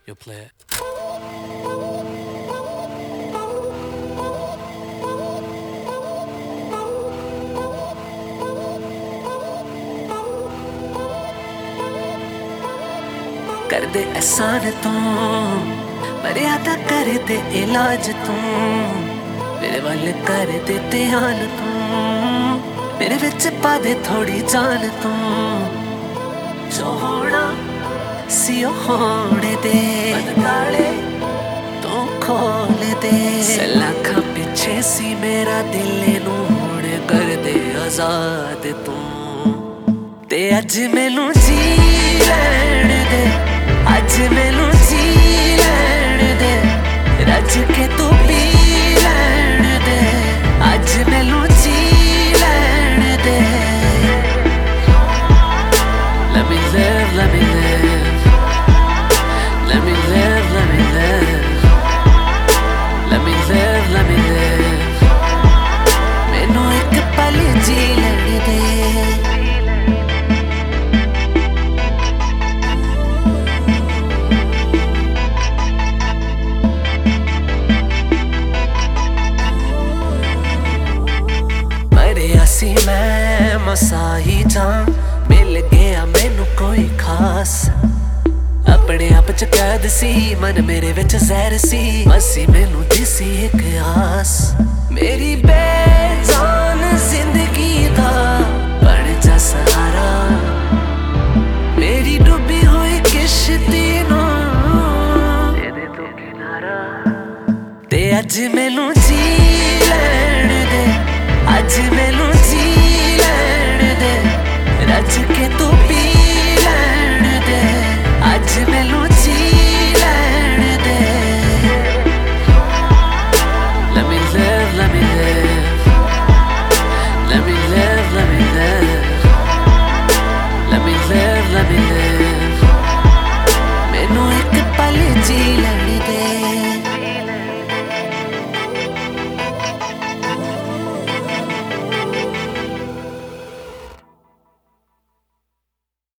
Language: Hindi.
You play it. कर दे एहसान तू मर्यादा कर दे इलाज तू मेरे वाले कर दे ध्यान तू मेरे विच पा दे थोड़ी जान तू जो होना सी होने दे ताले तू खोल दे लाखा पीछे सी मेरा दिल नू हुण कर दे आजाद तू ते अज मैनू जी लैण दे अज मैनू जी लैण दे रज के तू पी लैण दे अज मैनू जी लैण दे Let me live, let me live Let me live, let me live Let me live, let me live मैनू एक पल जी लैण दे सी मैं मसा ही जा मिल गया मैनू कोई खास अपने आप च कैद सी मन मेरे विच जहर सी मसी मैनू दिसी एक आस मेरी बेजान जिंदगी दा बन जा सहारा मेरी डूबी हुई किश्ती नू दे तू किनारा ते अज मैनू जी लैण दे अज मैनू जी लैण दे रज के तू पी लैण दे अज मैनू जी लैण दे Let me live, let me live Let me live, let me live Let me live, let me live